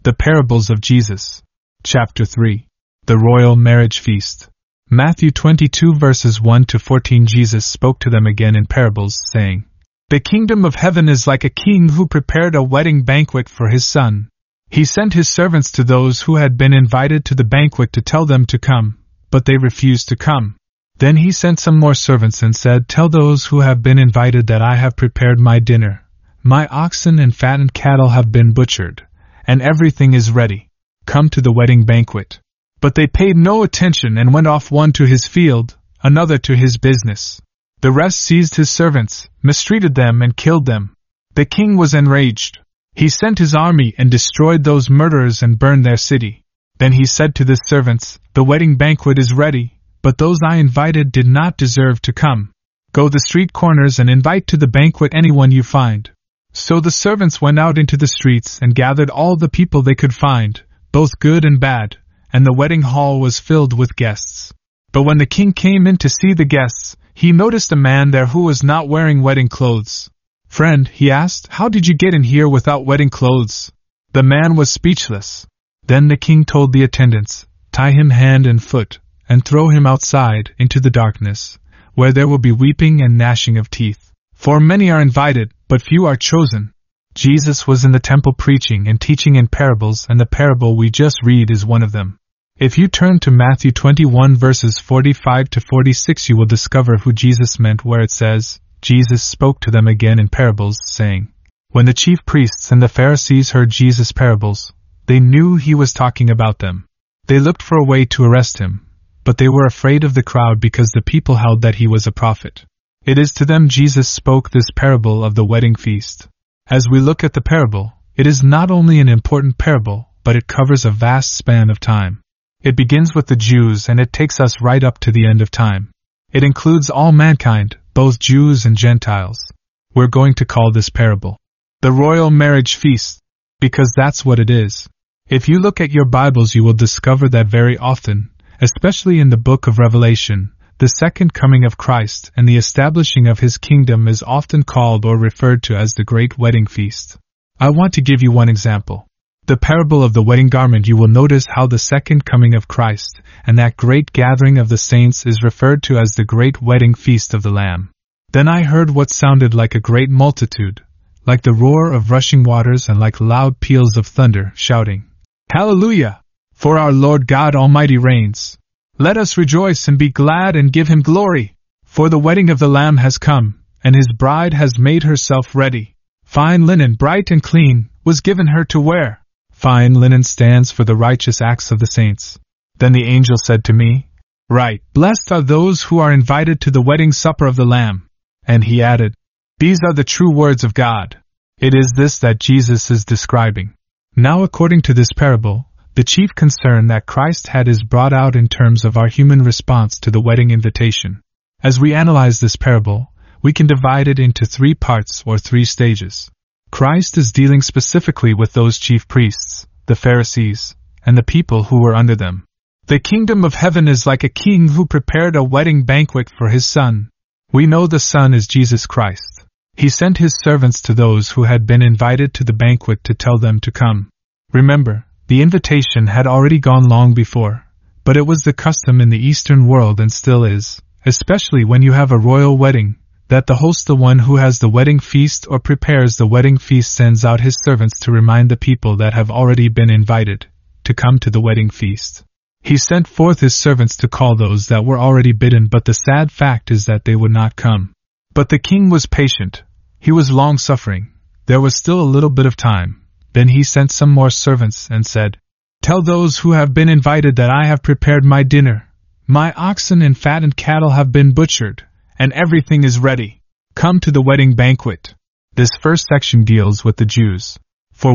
The Parables of Jesus. Chapter 3. The Royal Marriage Feast. Matthew 22 verses 1 to 14. Jesus spoke to them again in parables, saying, The kingdom of heaven is like a king who prepared a wedding banquet for his son. He sent his servants to those who had been invited to the banquet to tell them to come, but they refused to come. Then he sent some more servants and said, Tell those who have been invited that I have prepared my dinner. My oxen and fattened cattle have been butchered, and everything is ready. Come to the wedding banquet. But they paid no attention and went off, one to his field, another to his business. The rest seized his servants, mistreated them, and killed them. The king was enraged. He sent his army and destroyed those murderers and burned their city. Then he said to the servants, The wedding banquet is ready, but those I invited did not deserve to come. Go the street corners and invite to the banquet anyone you find. So the servants went out into the streets and gathered all the people they could find, both good and bad, and the wedding hall was filled with guests. But when the king came in to see the guests, he noticed a man there who was not wearing wedding clothes. Friend, he asked, how did you get in here without wedding clothes? The man was speechless. Then the king told the attendants, Tie him hand and foot, and throw him outside into the darkness, where there will be weeping and gnashing of teeth. For many are invited, but few are chosen. Jesus was in the temple preaching and teaching in parables, and the parable we just read is one of them. If you turn to Matthew 21 verses 45 to 46, you will discover who Jesus meant where it says, Jesus spoke to them again in parables, saying, When the chief priests and the Pharisees heard Jesus' parables, they knew he was talking about them. They looked for a way to arrest him, but they were afraid of the crowd because the people held that he was a prophet. It is to them Jesus spoke this parable of the wedding feast. As we look at the parable, it is not only an important parable, but it covers a vast span of time. It begins with the Jews and it takes us right up to the end of time. It includes all mankind, both Jews and Gentiles. We're going to call this parable the Royal Marriage Feast, because that's what it is. If you look at your Bibles, you will discover that very often, especially in the book of Revelation, the second coming of Christ and the establishing of his kingdom is often called or referred to as the Great Wedding Feast. I want to give you one example. The parable of the wedding garment. You will notice how the second coming of Christ and that great gathering of the saints is referred to as the Great Wedding Feast of the Lamb. Then I heard what sounded like a great multitude, like the roar of rushing waters and like loud peals of thunder, shouting, Hallelujah! For our Lord God Almighty reigns. Let us rejoice and be glad and give him glory, for the wedding of the Lamb has come, and his bride has made herself ready. Fine linen, bright and clean, was given her to wear. Fine linen stands for the righteous acts of the saints. Then the angel said to me, Write, Blessed are those who are invited to the wedding supper of the Lamb. And he added, These are the true words of God. It is this that Jesus is describing. Now, according to this parable, the chief concern that Christ had is brought out in terms of our human response to the wedding invitation. As we analyze this parable, we can divide it into three parts or three stages. Christ is dealing specifically with those chief priests, the Pharisees, and the people who were under them. The kingdom of heaven is like a king who prepared a wedding banquet for his son. We know the Son is Jesus Christ. He sent his servants to those who had been invited to the banquet to tell them to come. Remember, the invitation had already gone long before, but it was the custom in the Eastern world and still is, especially when you have a royal wedding, that the host, the one who has the wedding feast or prepares the wedding feast, sends out his servants to remind the people that have already been invited to come to the wedding feast. He sent forth his servants to call those that were already bidden, but the sad fact is that they would not come. But the king was patient. He was long-suffering. There was still a little bit of time. Then he sent some more servants and said, Tell those who have been invited that I have prepared my dinner. My oxen and fattened cattle have been butchered, and everything is ready. Come to the wedding banquet. This first section deals with the Jews. For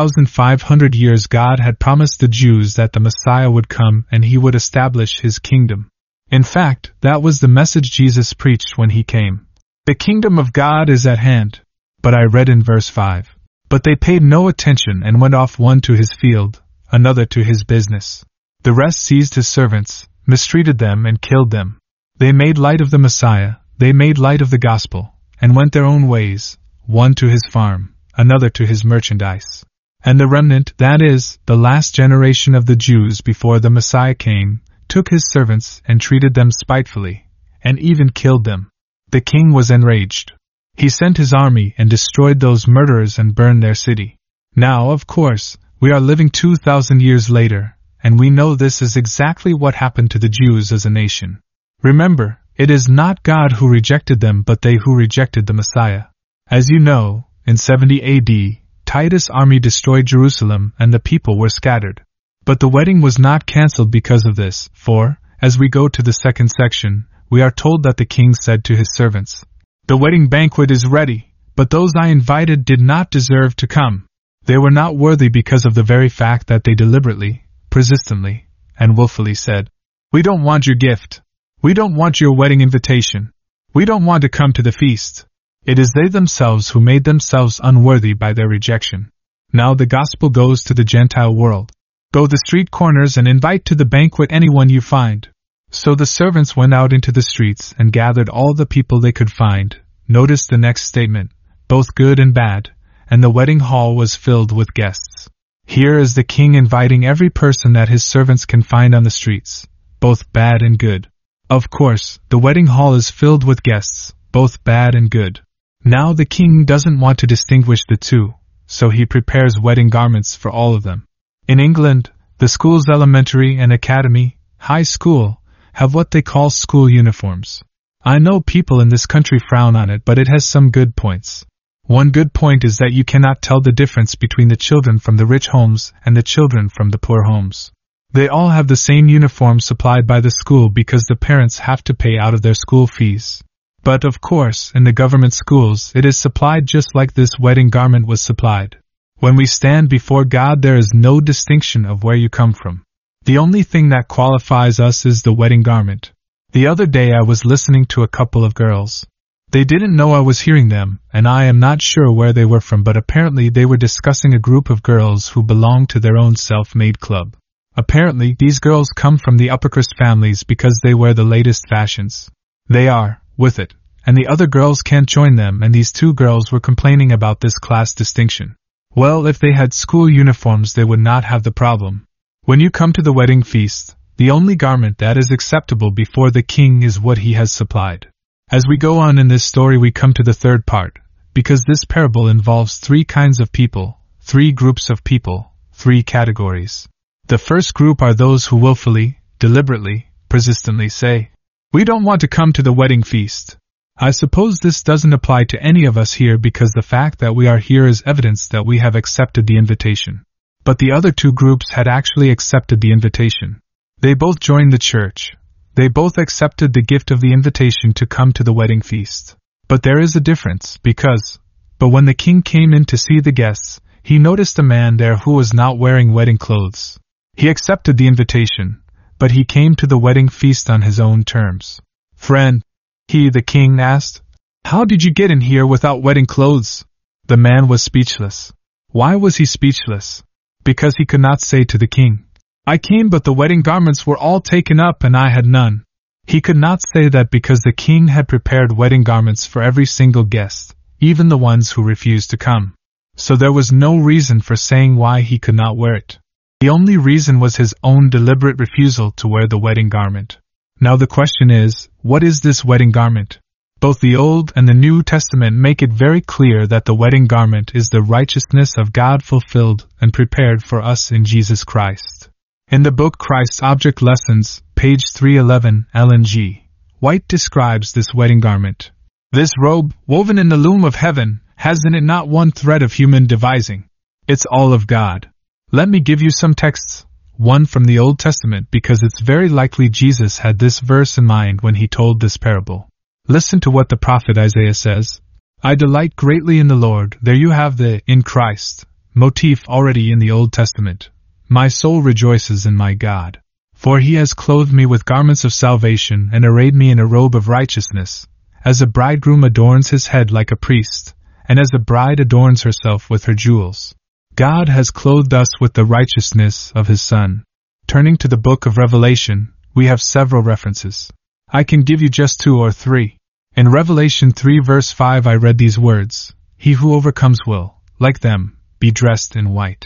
1,500 years God had promised the Jews that the Messiah would come and he would establish his kingdom. In fact, that was the message Jesus preached when he came. The kingdom of God is at hand. But I read in verse 5. But they paid no attention and went off, one to his field, another to his business. The rest seized his servants, mistreated them, and killed them. They made light of the Messiah, they made light of the gospel, and went their own ways, one to his farm, another to his merchandise. And the remnant, that is, the last generation of the Jews before the Messiah came, took his servants and treated them spitefully, and even killed them. The king was enraged. He sent his army and destroyed those murderers and burned their city. Now, of course, we are living 2,000 years later, and we know this is exactly what happened to the Jews as a nation. Remember, it is not God who rejected them but they who rejected the Messiah. As you know, in 70 AD, Titus' army destroyed Jerusalem and the people were scattered. But the wedding was not cancelled because of this, for, as we go to the second section, we are told that the king said to his servants, "The wedding banquet is ready, but those I invited did not deserve to come. They were not worthy because of the very fact that they deliberately, persistently, and willfully said, 'We don't want your gift. We don't want your wedding invitation. We don't want to come to the feast.' It is they themselves who made themselves unworthy by their rejection. Now the gospel goes to the Gentile world. Go the street corners and invite to the banquet anyone you find." So the servants went out into the streets and gathered all the people they could find. Notice the next statement, both good and bad, and the wedding hall was filled with guests. Here is the king inviting every person that his servants can find on the streets, both bad and good. Of course, the wedding hall is filled with guests, both bad and good. Now the king doesn't want to distinguish the two, so he prepares wedding garments for all of them. In England, the schools elementary and academy, high school, have what they call school uniforms. I know people in this country frown on it, but it has some good points. One good point is that you cannot tell the difference between the children from the rich homes and the children from the poor homes. They all have the same uniform supplied by the school because the parents have to pay out of their school fees. But of course, in the government schools, it is supplied just like this wedding garment was supplied. When we stand before God, there is no distinction of where you come from. The only thing that qualifies us is the wedding garment. The other day I was listening to a couple of girls. They didn't know I was hearing them, and I am not sure where they were from, but apparently they were discussing a group of girls who belonged to their own self-made club. Apparently, these girls come from the upper-crust families because they wear the latest fashions. They are, with it, and the other girls can't join them, and these two girls were complaining about this class distinction. Well, if they had school uniforms they would not have the problem. When you come to the wedding feast, the only garment that is acceptable before the king is what he has supplied. As we go on in this story we come to the third part, because this parable involves three kinds of people, three groups of people, three categories. The first group are those who willfully, deliberately, persistently say, "We don't want to come to the wedding feast." I suppose this doesn't apply to any of us here because the fact that we are here is evidence that we have accepted the invitation. But the other two groups had actually accepted the invitation. They both joined the church. They both accepted the gift of the invitation to come to the wedding feast. But there is a difference, but when the king came in to see the guests, he noticed a man there who was not wearing wedding clothes. He accepted the invitation, but he came to the wedding feast on his own terms. "Friend," the king asked, "how did you get in here without wedding clothes?" The man was speechless. Why was he speechless? Because he could not say to the king, "I came but the wedding garments were all taken up and I had none." He could not say that because the king had prepared wedding garments for every single guest, even the ones who refused to come. So there was no reason for saying why he could not wear it. The only reason was his own deliberate refusal to wear the wedding garment. Now the question is, what is this wedding garment? Both the Old and the New Testament make it very clear that the wedding garment is the righteousness of God fulfilled and prepared for us in Jesus Christ. In the book Christ's Object Lessons, page 311, Ellen G. White describes this wedding garment. "This robe, woven in the loom of heaven, has in it not one thread of human devising. It's all of God." Let me give you some texts, one from the Old Testament because it's very likely Jesus had this verse in mind when he told this parable. Listen to what the prophet Isaiah says. "I delight greatly in the Lord." There you have the "in Christ" motif already in the Old Testament. "My soul rejoices in my God. For he has clothed me with garments of salvation and arrayed me in a robe of righteousness, as a bridegroom adorns his head like a priest, and as a bride adorns herself with her jewels. God has clothed us with the righteousness of his Son." Turning to the book of Revelation, we have several references. I can give you just 2 or 3. In Revelation 3 verse 5 I read these words, "He who overcomes will, like them, be dressed in white."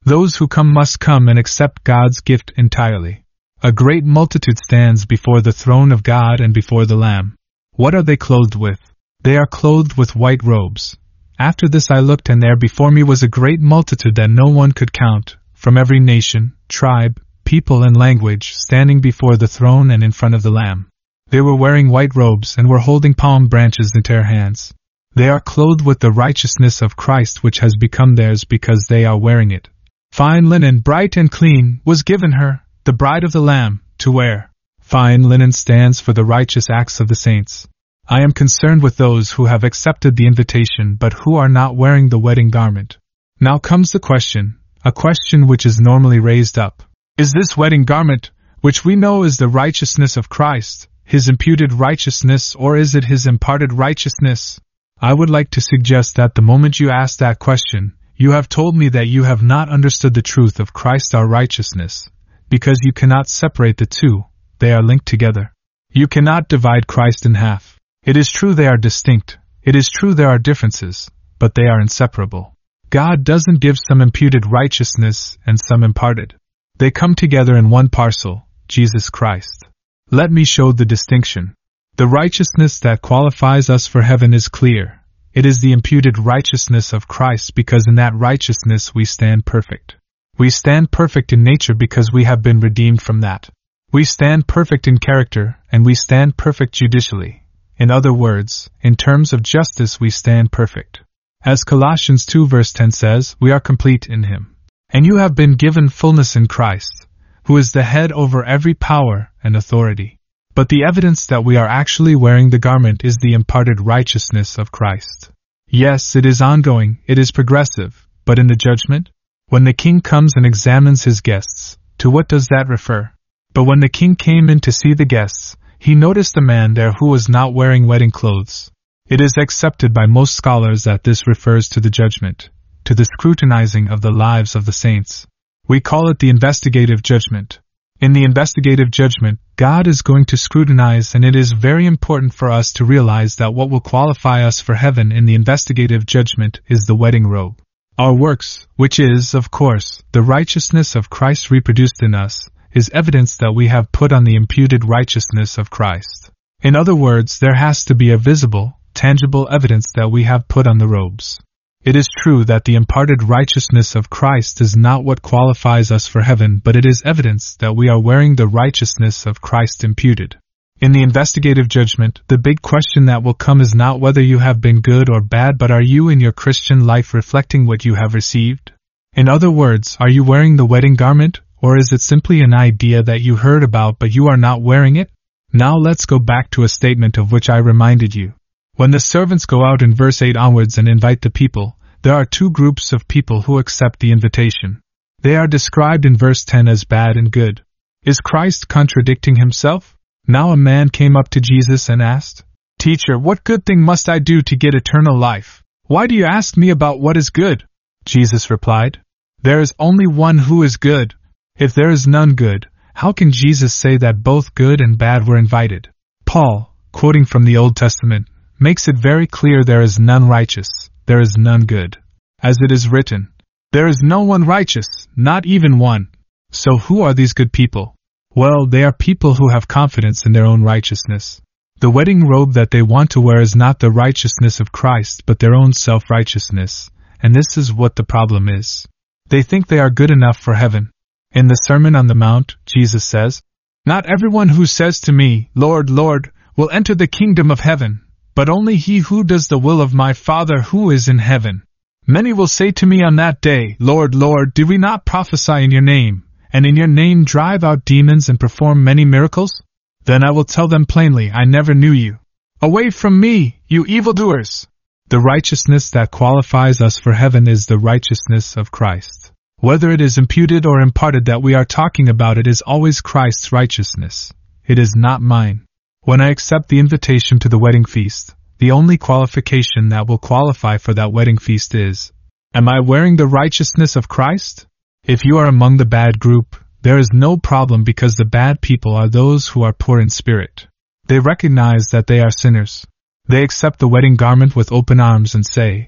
Those who come must come and accept God's gift entirely. A great multitude stands before the throne of God and before the Lamb. What are they clothed with? They are clothed with white robes. After this I looked, and there before me was a great multitude that no one could count, from every nation, tribe, people and language, standing before the throne and in front of the Lamb. They were wearing white robes and were holding palm branches in their hands. They are clothed with the righteousness of Christ, which has become theirs because they are wearing it. Fine linen, bright and clean, was given her, the bride of the Lamb, to wear. Fine linen stands for the righteous acts of the saints. I am concerned with those who have accepted the invitation but who are not wearing the wedding garment. Now comes the question, a question which is normally raised up. Is this wedding garment, which we know is the righteousness of Christ, His imputed righteousness, or is it His imparted righteousness? I would like to suggest that the moment you ask that question, you have told me that you have not understood the truth of Christ our righteousness, because you cannot separate the two, they are linked together. You cannot divide Christ in half. It is true they are distinct, it is true there are differences, but they are inseparable. God doesn't give some imputed righteousness and some imparted. They come together in one parcel, Jesus Christ. Let me show the distinction. The righteousness that qualifies us for heaven is clear. It is the imputed righteousness of Christ, because in that righteousness we stand perfect. We stand perfect in nature because we have been redeemed from that. We stand perfect in character, and we stand perfect judicially. In other words, in terms of justice we stand perfect. As Colossians 2 verse 10 says, we are complete in Him. And you have been given fullness in Christ, who is the head over every power and authority. But the evidence that we are actually wearing the garment is the imparted righteousness of Christ. Yes, it is ongoing, it is progressive, but in the judgment? When the king comes and examines his guests, to what does that refer? But when the king came in to see the guests, he noticed a man there who was not wearing wedding clothes. It is accepted by most scholars that this refers to the judgment, to the scrutinizing of the lives of the saints. We call it the investigative judgment. In the investigative judgment, God is going to scrutinize, and it is very important for us to realize that what will qualify us for heaven in the investigative judgment is the wedding robe. Our works, which is, of course, the righteousness of Christ reproduced in us, is evidence that we have put on the imputed righteousness of Christ. In other words, there has to be a visible, tangible evidence that we have put on the robes. It is true that the imparted righteousness of Christ is not what qualifies us for heaven, but it is evidence that we are wearing the righteousness of Christ imputed. In the investigative judgment, the big question that will come is not whether you have been good or bad, but are you in your Christian life reflecting what you have received? In other words, are you wearing the wedding garment? Or is it simply an idea that you heard about but you are not wearing it? Now let's go back to a statement of which I reminded you. When the servants go out in verse 8 onwards and invite the people, there are two groups of people who accept the invitation. They are described in verse 10 as bad and good. Is Christ contradicting himself? Now a man came up to Jesus and asked, "Teacher, what good thing must I do to get eternal life? Why do you ask me about what is good?" Jesus replied, "There is only one who is good. If there is none good, how can Jesus say that both good and bad were invited?" Paul, quoting from the Old Testament, makes it very clear there is none righteous, there is none good. As it is written, "There is no one righteous, not even one." So who are these good people? Well, they are people who have confidence in their own righteousness. The wedding robe that they want to wear is not the righteousness of Christ but their own self-righteousness, and this is what the problem is. They think they are good enough for heaven. In the Sermon on the Mount, Jesus says, "Not everyone who says to me, 'Lord, Lord,' will enter the kingdom of heaven, but only he who does the will of my Father who is in heaven. Many will say to me on that day, 'Lord, Lord, did we not prophesy in your name, and in your name drive out demons and perform many miracles?' Then I will tell them plainly, 'I never knew you. Away from me, you evildoers.'" The righteousness that qualifies us for heaven is the righteousness of Christ. Whether it is imputed or imparted that we are talking about, it is always Christ's righteousness. It is not mine. When I accept the invitation to the wedding feast, the only qualification that will qualify for that wedding feast is, am I wearing the righteousness of Christ? If you are among the bad group, there is no problem because the bad people are those who are poor in spirit. They recognize that they are sinners. They accept the wedding garment with open arms and say,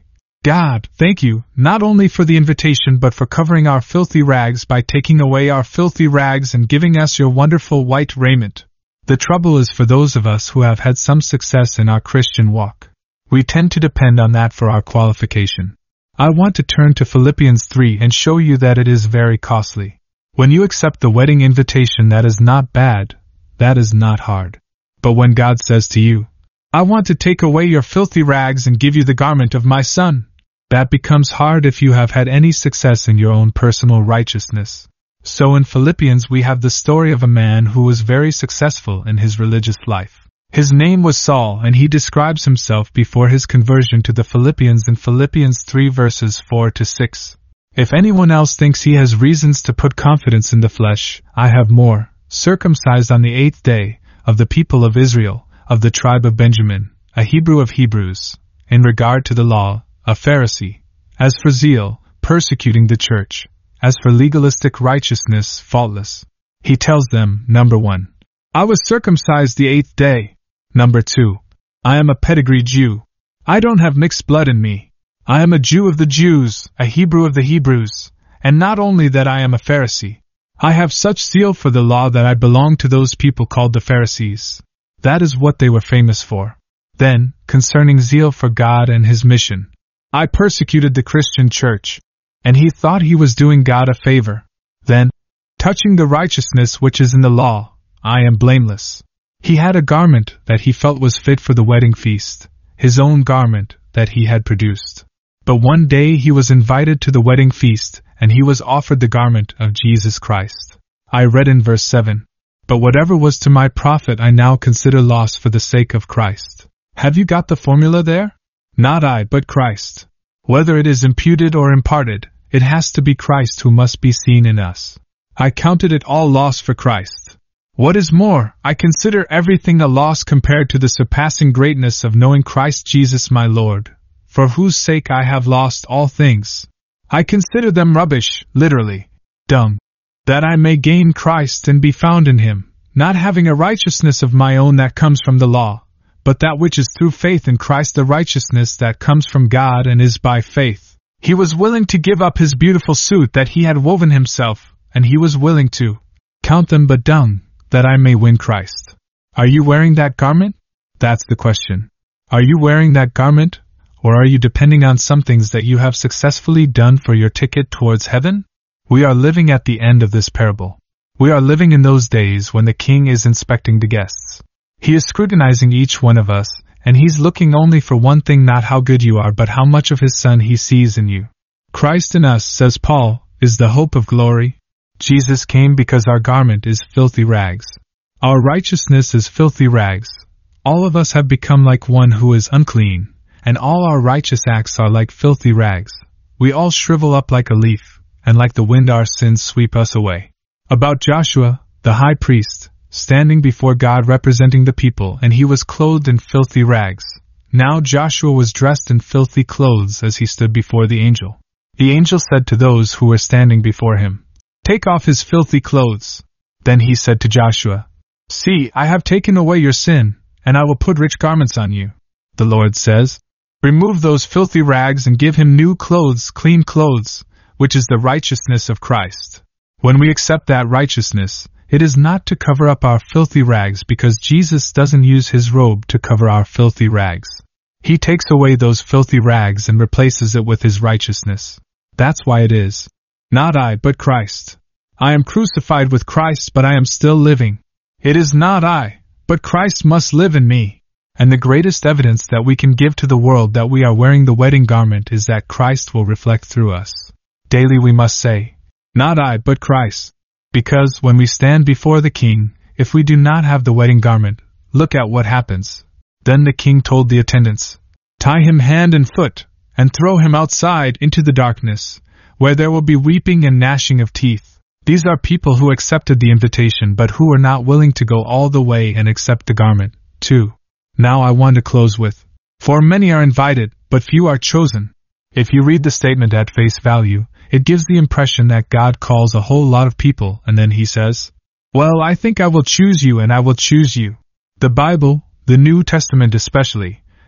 God, thank you, not only for the invitation but for covering our filthy rags by taking away our filthy rags and giving us your wonderful white raiment. The trouble is for those of us who have had some success in our Christian walk. We tend to depend on that for our qualification. I want to turn to Philippians 3 and show you that it is very costly. When you accept the wedding invitation, that is not bad, that is not hard. But when God says to you, I want to take away your filthy rags and give you the garment of my Son, that becomes hard if you have had any success in your own personal righteousness. So in Philippians we have the story of a man who was very successful in his religious life. His name was Saul, and he describes himself before his conversion to the Philippians in Philippians 3 verses 4 to 6. If anyone else thinks he has reasons to put confidence in the flesh, I have more. Circumcised on the 8th day, of the people of Israel, of the tribe of Benjamin, a Hebrew of Hebrews, in regard to the law, a Pharisee. As for zeal, persecuting the church. As for legalistic righteousness, faultless. He tells them, number 1, I was circumcised the 8th day. Number 2, I am a pedigree Jew. I don't have mixed blood in me. I am a Jew of the Jews, a Hebrew of the Hebrews, and not only that, I am a Pharisee. I have such zeal for the law that I belong to those people called the Pharisees. That is what they were famous for. Then, concerning zeal for God and His mission, I persecuted the Christian church, and he thought he was doing God a favor. Then, touching the righteousness which is in the law, I am blameless. He had a garment that he felt was fit for the wedding feast, his own garment that he had produced. But one day he was invited to the wedding feast, and he was offered the garment of Jesus Christ. I read in verse 7, But whatever was to my profit I now consider loss for the sake of Christ. Have you got the formula there? Not I, but Christ. Whether it is imputed or imparted, it has to be Christ who must be seen in us. I counted it all loss for Christ. What is more, I consider everything a loss compared to the surpassing greatness of knowing Christ Jesus my Lord, for whose sake I have lost all things. I consider them rubbish, literally, dung, that I may gain Christ and be found in Him, not having a righteousness of my own that comes from the law, but that which is through faith in Christ, the righteousness that comes from God and is by faith. He was willing to give up his beautiful suit that he had woven himself, and he was willing to count them but dung, that I may win Christ. Are you wearing that garment? That's the question. Are you wearing that garment, or are you depending on some things that you have successfully done for your ticket towards heaven? We are living at the end of this parable. We are living in those days when the king is inspecting the guests. He is scrutinizing each one of us, and he's looking only for one thing, not how good you are, but how much of his Son he sees in you. Christ in us, says Paul, is the hope of glory. Jesus came because our garment is filthy rags. Our righteousness is filthy rags. All of us have become like one who is unclean, and all our righteous acts are like filthy rags. We all shrivel up like a leaf, and like the wind our sins sweep us away. About Joshua, the high priest, standing before God representing the people, and he was clothed in filthy rags. Now Joshua was dressed in filthy clothes as he stood before the angel. The angel said to those who were standing before him, Take off his filthy clothes. Then he said to Joshua, See, I have taken away your sin, and I will put rich garments on you. The Lord says, Remove those filthy rags and give him new clothes, clean clothes, which is the righteousness of Christ. When we accept that righteousness, it is not to cover up our filthy rags, because Jesus doesn't use his robe to cover our filthy rags. He takes away those filthy rags and replaces it with his righteousness. That's why it is, Not I, but Christ. I am crucified with Christ, but I am still living. It is not I, but Christ must live in me. And the greatest evidence that we can give to the world that we are wearing the wedding garment is that Christ will reflect through us. Daily we must say, Not I, but Christ. Because when we stand before the king, if we do not have the wedding garment, look at what happens. Then the king told the attendants, Tie him hand and foot, and throw him outside into the darkness, where there will be weeping and gnashing of teeth. These are people who accepted the invitation but who are not willing to go all the way and accept the garment, too. Now I want to close with, For many are invited, but few are chosen. If you read the statement at face value, it gives the impression that God calls a whole lot of people and then he says, Well, I think I will choose you and I will choose you. The Bible, the New Testament especially,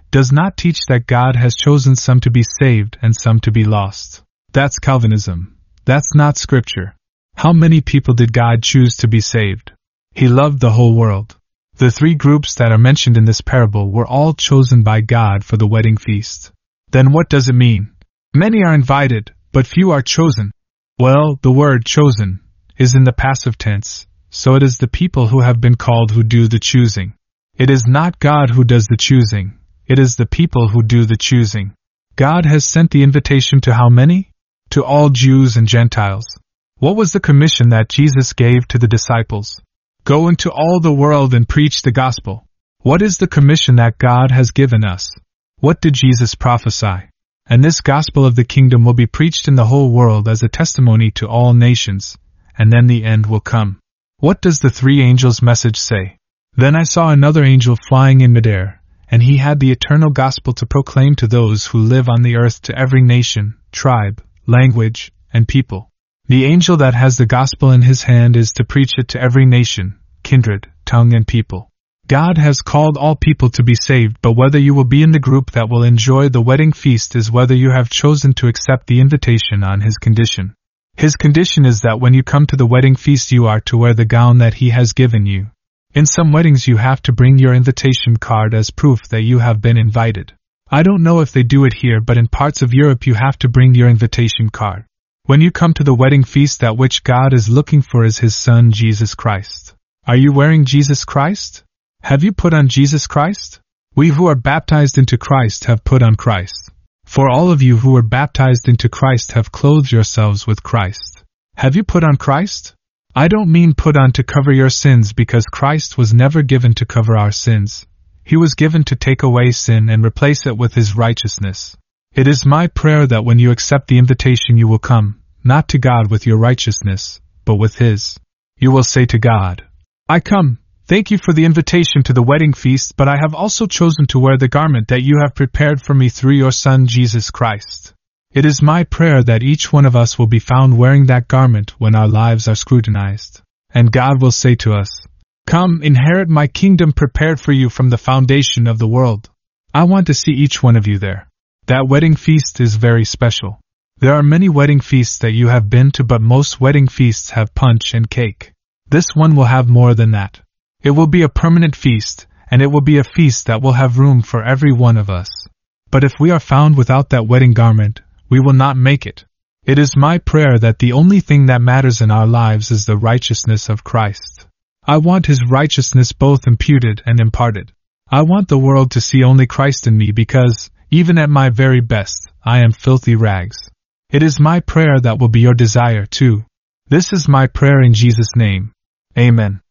does not teach that God has chosen some to be saved and some to be lost. That's Calvinism. That's not Scripture. How many people did God choose to be saved? He loved the whole world. The three groups that are mentioned in this parable were all chosen by God for the wedding feast. Then what does it mean? Many are invited, but few are chosen. Well, the word chosen is in the passive tense, so it is the people who have been called who do the choosing. It is not God who does the choosing, it is the people who do the choosing. God has sent the invitation to how many? To all Jews and Gentiles. What was the commission that Jesus gave to the disciples? Go into all the world and preach the gospel. What is the commission that God has given us? What did Jesus prophesy? And this gospel of the kingdom will be preached in the whole world as a testimony to all nations, and then the end will come. What does the three angels' message say? Then I saw another angel flying in midair, and he had the eternal gospel to proclaim to those who live on the earth, to every nation, tribe, language, and people. The angel that has the gospel in his hand is to preach it to every nation, kindred, tongue, and people. God has called all people to be saved, but whether you will be in the group that will enjoy the wedding feast is whether you have chosen to accept the invitation on His condition. His condition is that when you come to the wedding feast you are to wear the gown that He has given you. In some weddings you have to bring your invitation card as proof that you have been invited. I don't know if they do it here, but in parts of Europe you have to bring your invitation card. When you come to the wedding feast, that which God is looking for is His Son Jesus Christ. Are you wearing Jesus Christ? Have you put on Jesus Christ? We who are baptized into Christ have put on Christ. For all of you who were baptized into Christ have clothed yourselves with Christ. Have you put on Christ? I don't mean put on to cover your sins, because Christ was never given to cover our sins. He was given to take away sin and replace it with His righteousness. It is my prayer that when you accept the invitation you will come, not to God with your righteousness, but with His. You will say to God, I come, thank you for the invitation to the wedding feast, but I have also chosen to wear the garment that you have prepared for me through your Son Jesus Christ. It is my prayer that each one of us will be found wearing that garment when our lives are scrutinized. And God will say to us, come, inherit my kingdom prepared for you from the foundation of the world. I want to see each one of you there. That wedding feast is very special. There are many wedding feasts that you have been to, but most wedding feasts have punch and cake. This one will have more than that. It will be a permanent feast, and it will be a feast that will have room for every one of us. But if we are found without that wedding garment, we will not make it. It is my prayer that the only thing that matters in our lives is the righteousness of Christ. I want His righteousness both imputed and imparted. I want the world to see only Christ in me, because, even at my very best, I am filthy rags. It is my prayer that will be your desire too. This is my prayer in Jesus' name. Amen.